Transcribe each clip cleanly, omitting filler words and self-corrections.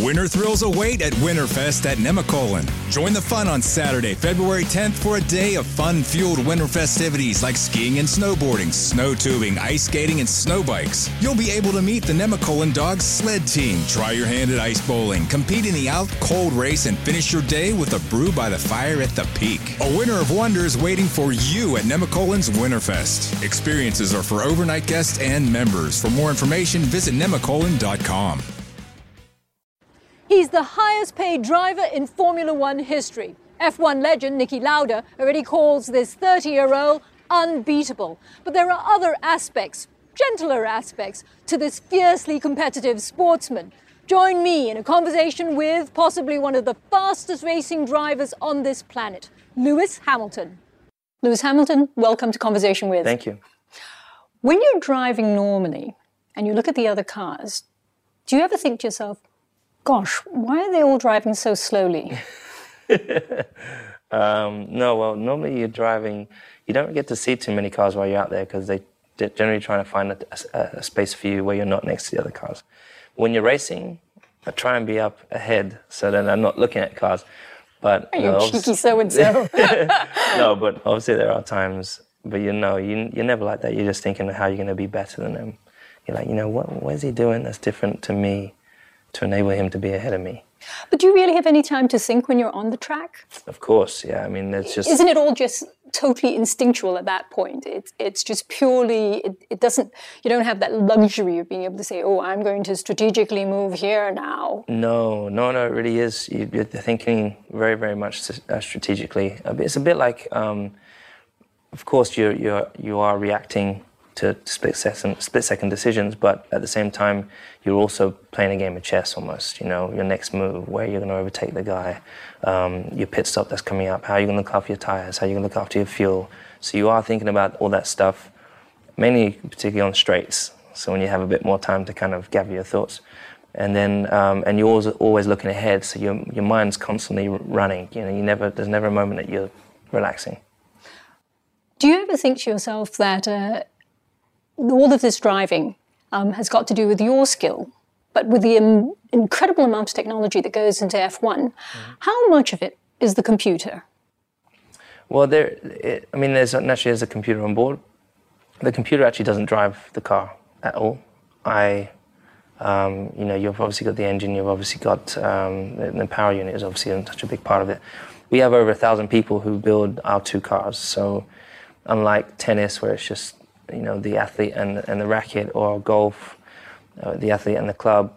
Winter thrills await at Winterfest at Nemacolin. Join the fun on Saturday, February 10th for a day of fun-fueled winter festivities like skiing and snowboarding, snow tubing, ice skating, and snow bikes. You'll be able to meet the Nemacolin Dogs sled team, try your hand at ice bowling, compete in the out-cold race, and finish your day with a brew by the fire at the peak. A winter of wonders waiting for you at Nemacolin's Winterfest. Experiences are for overnight guests and members. For more information, visit nemacolin.com. He's the highest paid driver in Formula One history. F1 legend Niki Lauda already calls this 30-year-old unbeatable. But there are other aspects, gentler aspects, to this fiercely competitive sportsman. Join me in a conversation with possibly one of the fastest racing drivers on this planet, Lewis Hamilton. Lewis Hamilton, welcome to Conversation With. Thank you. When you're driving normally and you look at the other cars, do you ever think to yourself, gosh, why are they all driving so slowly? No, well, normally you're driving, you don't get to see too many cars while you're out there because they're generally trying to find a space for you where you're not next to the other cars. When you're racing, I try and be up ahead so that I'm not looking at cars. But you're cheeky so-and-so. No, but obviously there are times, but you're never like that. You're just thinking how you're going to be better than them. You're like, what is he doing that's different to me to enable him to be ahead of me? But do you really have any time to think when you're on the track? Of course, yeah. I mean, it's just... Isn't it all just totally instinctual at that point? It's just purely... It doesn't... You don't have that luxury of being able to say, oh, I'm going to strategically move here now. No, it really is. You're thinking very, very much strategically. It's a bit like... of course, you are reacting to split-second decisions, but at the same time, you're also playing a game of chess almost. Your next move, where you're going to overtake the guy, your pit stop that's coming up, how you're going to look after your tires, how you're going to look after your fuel. So you are thinking about all that stuff, mainly particularly on straights. So when you have a bit more time to kind of gather your thoughts, and then and you're always looking ahead, so your mind's constantly running. There's never a moment that you're relaxing. Do you ever think to yourself that all of this driving has got to do with your skill, but with the incredible amount of technology that goes into F1, how much of it is the computer? Well, there's a computer on board. The computer actually doesn't drive the car at all. You've obviously got the engine, you've obviously got the power unit is obviously such a big part of it. We have over 1,000 people who build our two cars, so unlike tennis where it's just the athlete and the racket, or golf, the athlete and the club,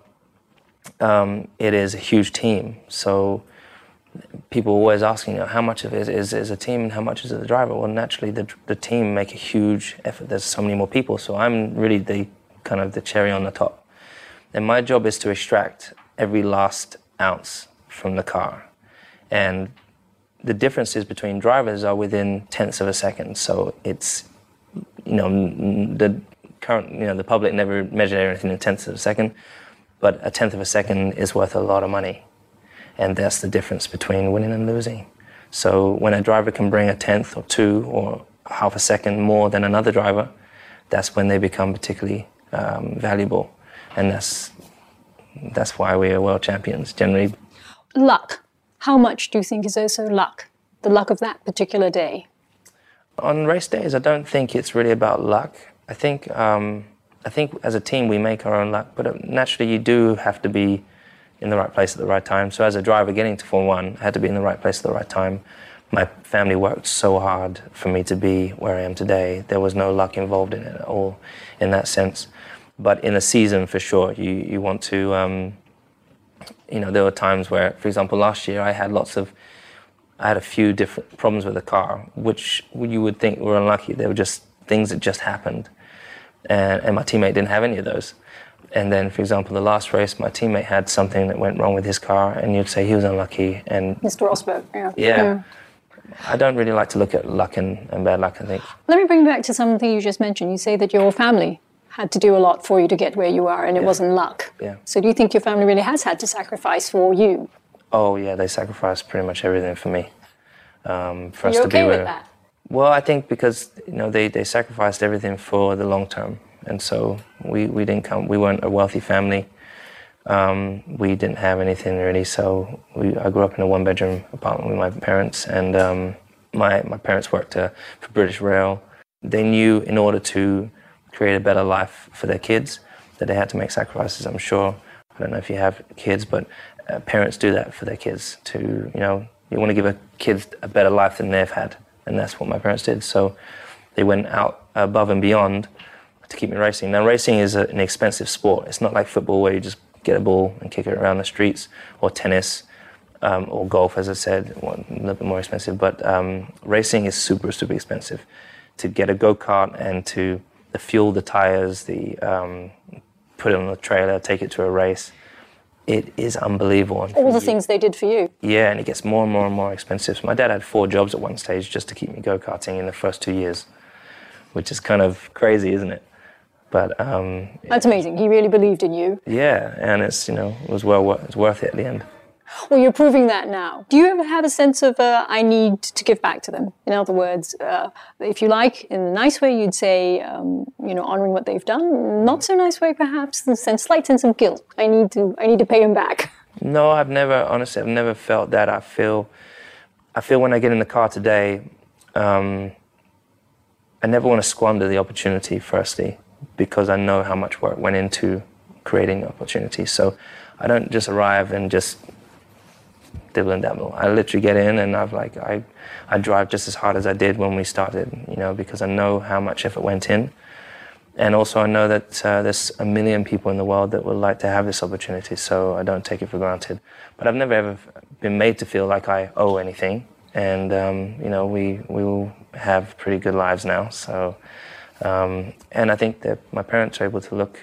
it is a huge team. So people are always asking, how much of it is a team and how much is it the driver? Well, naturally, the team make a huge effort. There's so many more people, so I'm really the cherry on the top. And my job is to extract every last ounce from the car. And the differences between drivers are within tenths of a second. So it's the public never measure anything in tenths of a second, but a tenth of a second is worth a lot of money. And that's the difference between winning and losing. So when a driver can bring a tenth or two or half a second more than another driver, that's when they become particularly valuable. And that's why we are world champions, generally. Luck. How much do you think is also luck? The luck of that particular day? On race days, I don't think it's really about luck. I think as a team we make our own luck, but naturally you do have to be in the right place at the right time. So as a driver getting to Formula One, I had to be in the right place at the right time. My family worked so hard for me to be where I am today. There was no luck involved in it at all, in that sense. But in a season, for sure, you want to. There were times where, for example, last year I had a few different problems with the car, which you would think were unlucky. They were just things that just happened. And my teammate didn't have any of those. And then, for example, the last race, my teammate had something that went wrong with his car, and you'd say he was unlucky. And Mr. Rosberg, yeah. Yeah. I don't really like to look at luck and bad luck, I think. Let me bring you back to something you just mentioned. You say that your family had to do a lot for you to get where you are, and it wasn't luck. Yeah. So do you think your family really has had to sacrifice for you? Oh, yeah, they sacrificed pretty much everything for me. For us You're to be okay where... with that? Well, I think because they sacrificed everything for the long term, and so we weren't a wealthy family. We didn't have anything really, so I grew up in a one-bedroom apartment with my parents, and my parents worked for British Rail. They knew in order to create a better life for their kids that they had to make sacrifices, I'm sure. I don't know if you have kids, but parents do that for their kids to, you want to give kids a better life than they've had, and that's what my parents did. So they went out above and beyond to keep me racing. Now, racing is an expensive sport. It's not like football where you just get a ball and kick it around the streets, or tennis, or golf, as I said, a little bit more expensive. But racing is super, super expensive. To get a go-kart and to the fuel, the tires, put it on the trailer, take it to a race, it is unbelievable. All the things they did for you. Yeah, and it gets more and more and more expensive. So my dad had 4 jobs at one stage just to keep me go-karting in the first 2 years, which is kind of crazy, isn't it? But that's amazing. He really believed in you. Yeah, and it's it was worth it at the end. Well, you're proving that now. Do you ever have a sense of I need to give back to them? In other words, if you like, in a nice way, you'd say, honouring what they've done. Not so nice way, perhaps, in a slight sense of guilt. I need to pay them back. No, I've never felt that. I feel when I get in the car today, I never want to squander the opportunity. Firstly, because I know how much work went into creating the opportunity. So I don't just arrive and just dibble and dabble. I literally get in and I drive just as hard as I did when we started, because I know how much effort went in. And also I know that there's a million people in the world that would like to have this opportunity, so I don't take it for granted. But I've never ever been made to feel like I owe anything. And, we will have pretty good lives now. So, and I think that my parents are able to look,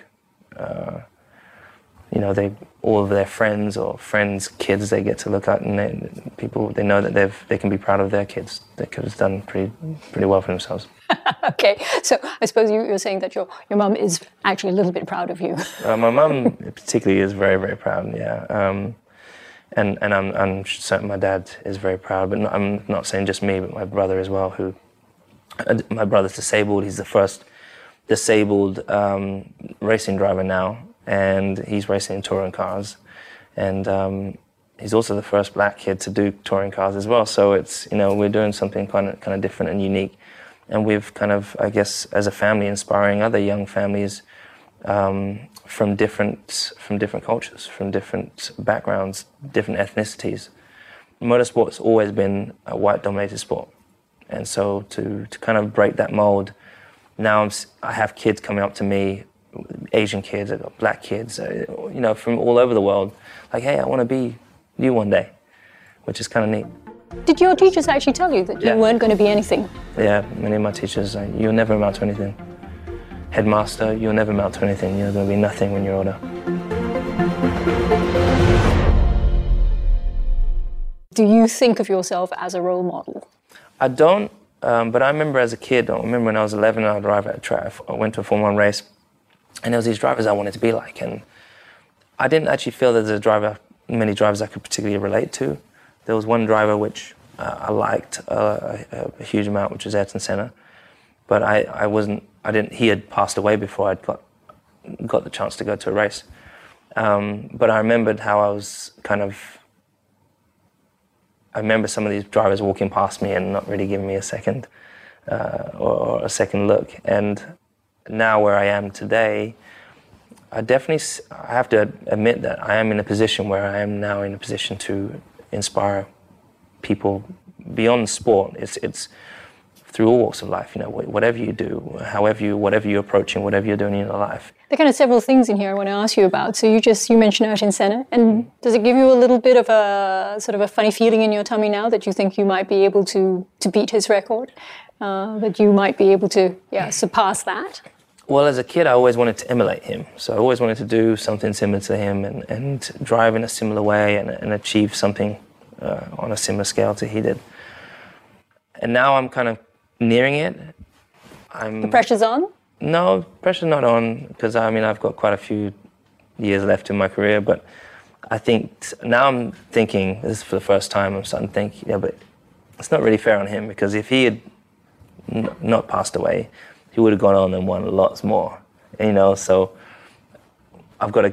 all of their friends or friends' kids they get to look at, and they know that they can be proud of their kids. They could have done pretty well for themselves. Okay, so I suppose you're saying that your mum is actually a little bit proud of you. My mum particularly is very, very proud, yeah. And I'm certain my dad is very proud, but I'm not saying just me, but my brother as well, my brother's disabled. He's the first disabled racing driver now, and he's racing in touring cars. And he's also the first black kid to do touring cars as well. So it's, we're doing something kind of different and unique. And we've kind of, I guess, as a family, inspiring other young families from different cultures, from different backgrounds, different ethnicities. Motorsport's always been a white-dominated sport. And so to kind of break that mold, now I have kids coming up to me, Asian kids, I've got black kids, from all over the world, like, hey, I want to be you one day, which is kind of neat. Did your teachers actually tell you that you weren't going to be anything? Yeah, many of my teachers, you'll never amount to anything. Headmaster, you'll never amount to anything. You're going to be nothing when you're older. Do you think of yourself as a role model? I don't, but I remember as a kid, when I was 11 and I'd drive at a track. I went to a Formula 1 race, and there was these drivers I wanted to be like, and I didn't actually feel that there's many drivers I could particularly relate to. There was one driver which I liked a huge amount, which was Ayrton Senna, but he had passed away before I'd got the chance to go to a race. But I remembered how I remember some of these drivers walking past me and not really giving me a second or a second look. And now where I am today, I have to admit that I am in a position where I am now in a position to inspire people beyond sport. It's through all walks of life, whatever you do, whatever you're approaching, whatever you're doing in your life. There are kind of several things in here I want to ask you about. So you mentioned Ayrton Senna, and does it give you a little bit of a sort of a funny feeling in your tummy now that you think you might be able to beat his record, that you might be able to surpass that? Well, as a kid, I always wanted to emulate him. So I always wanted to do something similar to him and drive in a similar way and achieve something on a similar scale to he did. And now I'm kind of nearing it. The pressure's on? No, pressure's not on, because I've got quite a few years left in my career, but I think now I'm thinking, this is for the first time, I'm starting to think, but it's not really fair on him, because if he had not passed away, he would have gone on and won lots more, so I've got to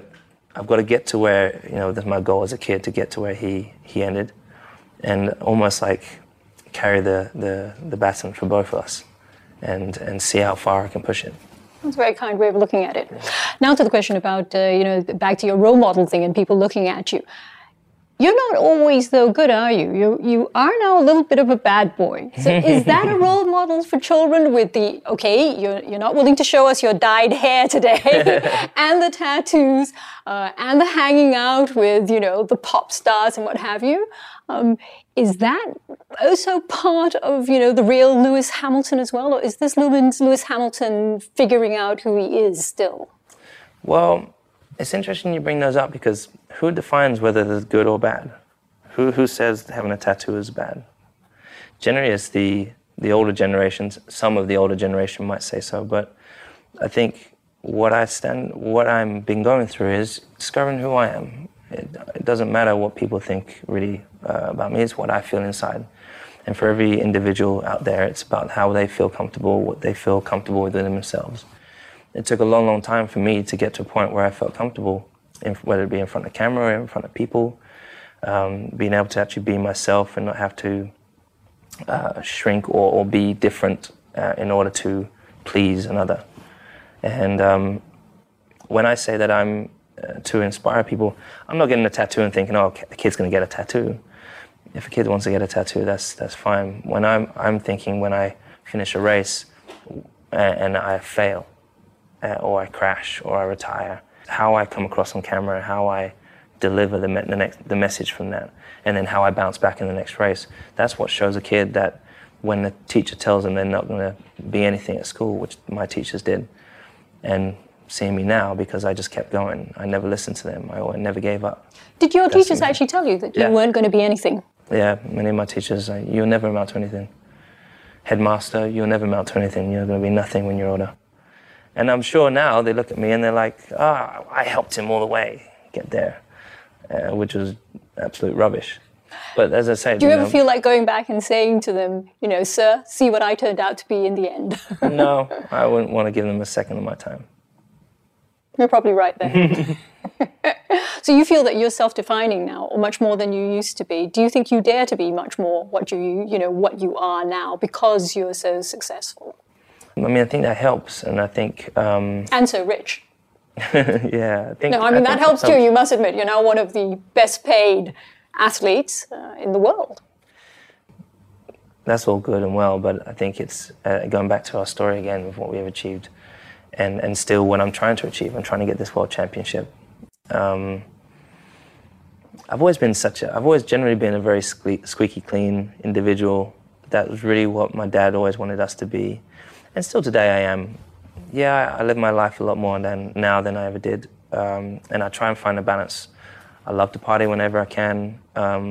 I've got to get to where, that's my goal as a kid, to get to where he ended, and almost like carry the baton for both of us, and see how far I can push it. That's a very kind way of looking at it. Now to the question about, back to your role model thing and people looking at you. You're not always, though, good, are you? You are now a little bit of a bad boy. So is that a role model for children with the, okay, you're not willing to show us your dyed hair today, and the tattoos, and the hanging out with, the pop stars and what have you? Is that also part of, the real Lewis Hamilton as well? Or is this Lewis Hamilton figuring out who he is still? Well, it's interesting you bring those up, because who defines whether it's good or bad? Who says having a tattoo is bad? Generally, it's the older generations. Some of the older generation might say so, but I think what I'm been going through is discovering who I am. It doesn't matter what people think really about me. It's what I feel inside. And for every individual out there, it's about how they feel comfortable, what they feel comfortable within themselves. It took a long, long time for me to get to a point where I felt comfortable, whether it be in front of camera or in front of people, being able to actually be myself and not have to shrink or be different in order to please another. And when I say that I'm to inspire people, I'm not getting a tattoo and thinking, oh, the kid's going to get a tattoo. If a kid wants to get a tattoo, that's fine. When I'm thinking, when I finish a race and I fail, or I crash, or I retire, how I come across on camera, how I deliver the message from that, and then how I bounce back in the next race. That's what shows a kid that when the teacher tells them they're not going to be anything at school, which my teachers did, and seeing me now, because I just kept going. I never listened to them. I never gave up. Did your teachers actually tell you that you weren't going to be anything? Yeah, many of my teachers, you'll never amount to anything. Headmaster, you'll never amount to anything. You're going to be nothing when you're older. And I'm sure now they look at me and they're like, I helped him all the way get there, which was absolute rubbish. But as I said, do you ever feel like going back and saying to them, sir, see what I turned out to be in the end? No, I wouldn't want to give them a second of my time. You're probably right there. So you feel that you're self-defining now, or much more than you used to be. Do you think you dare to be much more what you are now because you're so successful? I think that helps, and I think... and so rich. Yeah. That helps too, you must admit. You're now one of the best paid athletes in the world. That's all good and well, but I think it's going back to our story again of what we have achieved, and still what I'm trying to achieve. I'm trying to get this world championship. I've always generally been a very squeaky clean individual. That was really what my dad always wanted us to be. And still today I am. Yeah, I live my life a lot more now than I ever did. And I try and find a balance. I love to party whenever I can.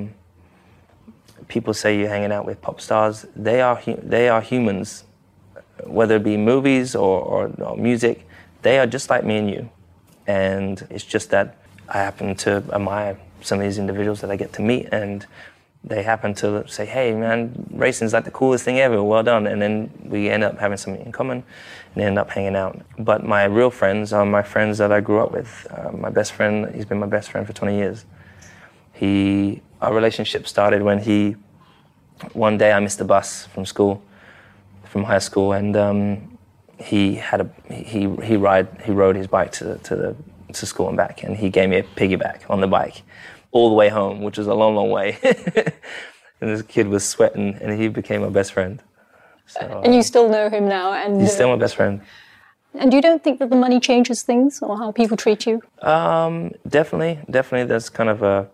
People say you're hanging out with pop stars. They are humans, whether it be movies or music. They are just like me and you. And it's just that I happen to admire some of these individuals that I get to meet, and they happen to say, hey man, racing's like the coolest thing ever, well done. And then we end up having something in common and end up hanging out. But my real friends are my friends that I grew up with. My best friend, he's been my best friend for 20 years. Our relationship started when one day I missed the bus from high school, and he rode his bike to school and back, and he gave me a piggyback on the bike all the way home, which was a long, long way. And this kid was sweating, and he became my best friend. So, and you still know him now? And he's still my best friend. And you don't think that the money changes things, or how people treat you? Definitely. There's kind of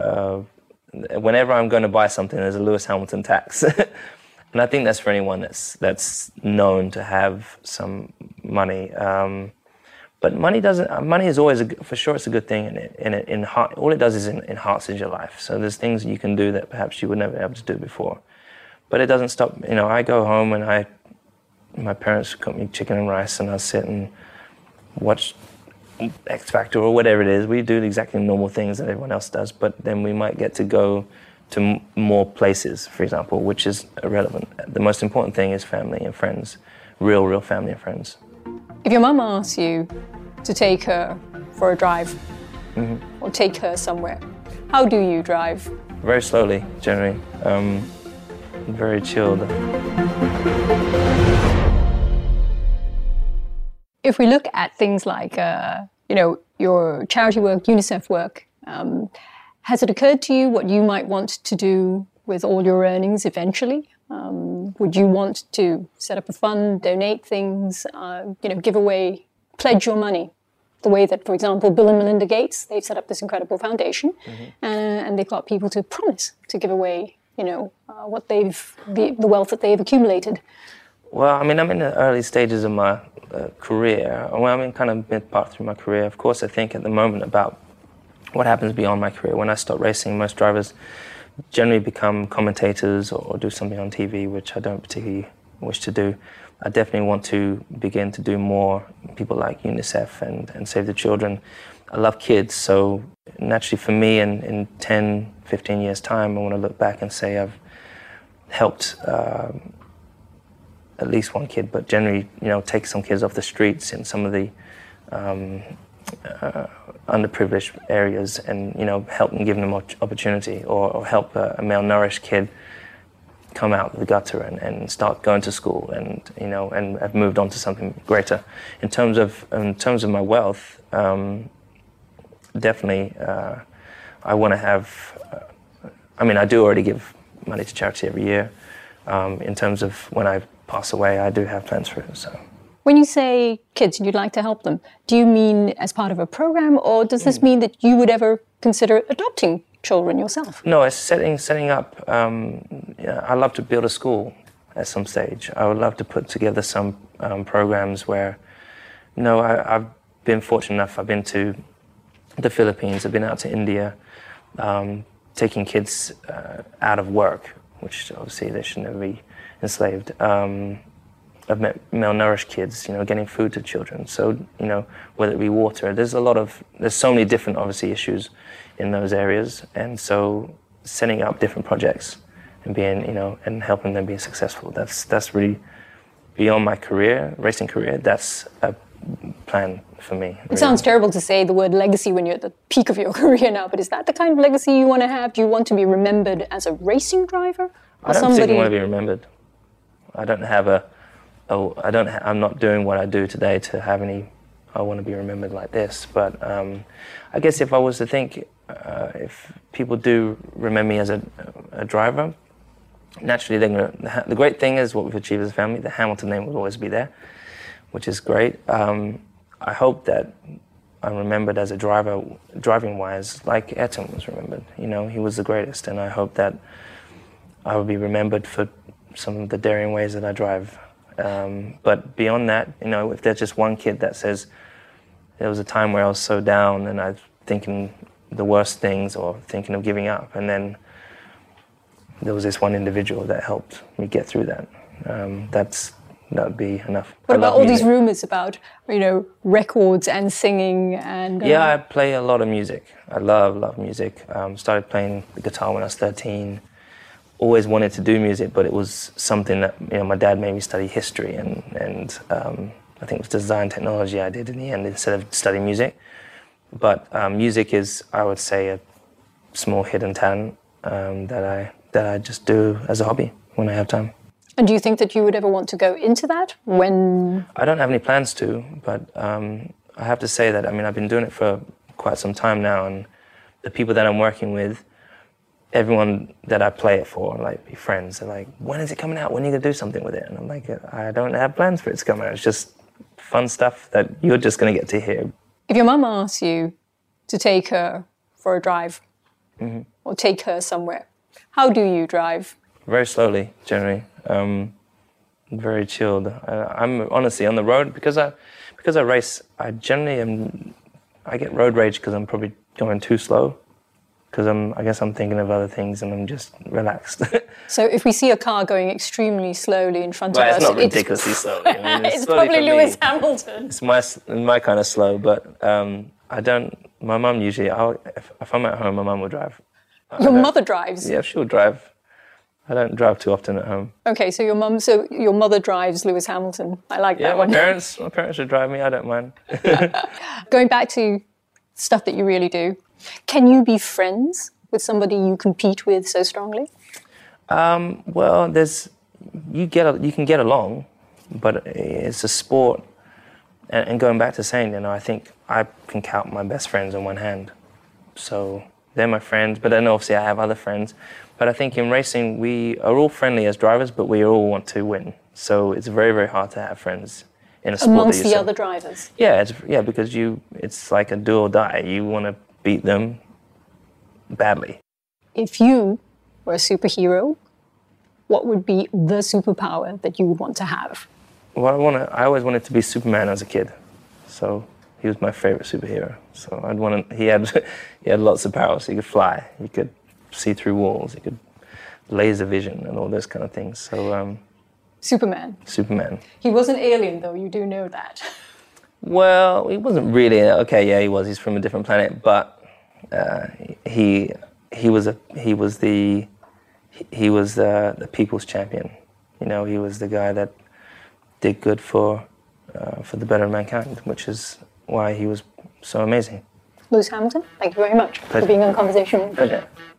whenever I'm going to buy something, there's a Lewis Hamilton tax. And I think that's for anyone that's known to have some money. But money is always, for sure, it's a good thing. And all it does is enhances your life. So there's things you can do that perhaps you would never be able to do before. But it doesn't stop. I go home and my parents cook me chicken and rice, and I sit and watch X Factor or whatever it is. We do exactly normal things that everyone else does, but then we might get to go to more places, for example, which is irrelevant. The most important thing is family and friends, real family and friends. If your mum asks you to take her for a drive or take her somewhere. How do you drive? Very slowly, generally. Very chilled. If we look at things like, your charity work, UNICEF work, has it occurred to you what you might want to do with all your earnings eventually? Would you want to set up a fund, donate things, give away, pledge your money? The way that, for example, Bill and Melinda Gates, they've set up this incredible foundation, and they've got people to promise to give away, what the wealth that they've accumulated. Well, I mean, I'm in the early stages of my career. Well, I'm in kind of mid-part through my career. Of course, I think at the moment about what happens beyond my career. When I stop racing, most drivers generally become commentators or do something on TV, which I don't particularly wish to do. I definitely want to begin to do more. People like UNICEF and Save the Children. I love kids, so naturally for me in 10, 15 years' time, I want to look back and say I've helped at least one kid, but generally, take some kids off the streets in some of the underprivileged areas and, help them, give them opportunity, or help a malnourished kid come out of the gutter and start going to school and, and have moved on to something greater. In terms of my wealth, definitely I want to have, I do already give money to charity every year. In terms of when I pass away, I do have plans for it, so. When you say kids and you'd like to help them, do you mean as part of a program, or does this mean that you would ever consider adopting children yourself? No, it's setting up. I'd love to build a school at some stage. I would love to put together some programs where, I've been fortunate enough. I've been to the Philippines. I've been out to India, taking kids out of work, which obviously they should never be enslaved. I've met malnourished kids, getting food to children. So, whether it be water, there's so many different, obviously, issues in those areas. And so setting up different projects and being, and helping them be successful, that's really beyond my career, racing career. That's a plan for me. It sounds terrible to say the word legacy when you're at the peak of your career now, but is that the kind of legacy you want to have? Do you want to be remembered as a racing driver? I don't particularly want to be remembered. I don't have I'm not doing what I do today to have I want to be remembered like this. But I guess if I was to think, if people do remember me as a driver, naturally the great thing is what we've achieved as a family, the Hamilton name will always be there, which is great. I hope that I'm remembered as a driver, driving-wise, like Ayrton was remembered. He was the greatest, and I hope that I will be remembered for some of the daring ways that I drive. But beyond that, if there's just one kid that says, there was a time where I was so down and I was thinking the worst things or thinking of giving up, and then there was this one individual that helped me get through that. That would be enough. What about all these rumors about, records and singing and... Yeah, I play a lot of music. I love music. Started playing the guitar when I was 13. Always wanted to do music, but it was something that, my dad made me study history and I think it was design technology I did in the end instead of studying music. But music is, I would say, a small hidden talent that I just do as a hobby when I have time. And do you think that you would ever want to go into that when... I don't have any plans to, but I have to say that, I've been doing it for quite some time now, and the people that I'm working with, everyone that I play it for, like friends, they're like, when is it coming out? When are you going to do something with it? And I'm like, I don't have plans for it to come out. It's just fun stuff that you're just going to get to hear. If your mum asks you to take her for a drive or take her somewhere, how do you drive? Very slowly, generally. Very chilled. I'm honestly on the road, because I race, I generally I get road rage because I'm probably going too slow. Because I guess I'm thinking of other things and I'm just relaxed. So if we see a car going extremely slowly in front of us... It's not ridiculously slow. It's probably Lewis Hamilton. It's my kind of slow, but my mum usually, if I'm at home, my mum will drive. Your mother drives? Yeah, she'll drive. I don't drive too often at home. Okay, so your mother drives Lewis Hamilton. I like that one. My parents would drive me, I don't mind. Going back to stuff that you really do. Can you be friends with somebody you compete with so strongly? Well, you can get along, but it's a sport. And going back to saying, I think I can count my best friends on one hand. So they're my friends, but then obviously I have other friends. But I think in racing, we are all friendly as drivers, but we all want to win. So it's very, very hard to have friends in a sport. Amongst the other drivers? Yeah, because it's like a do or die. You want to beat them badly. If you were a superhero, what would be the superpower that you would want to have? Well, I always wanted to be Superman as a kid. So he was my favorite superhero. So he had lots of powers. He could fly, he could see through walls, he could laser vision and all those kind of things. So Superman. He was an alien, though, you do know that. Well, he wasn't really. Okay, yeah, he was. He's from a different planet, but he was the people's champion. He was the guy that did good for the better of mankind, which is why he was so amazing. Lewis Hamilton, thank you very much for being on Conversation. Pleasure.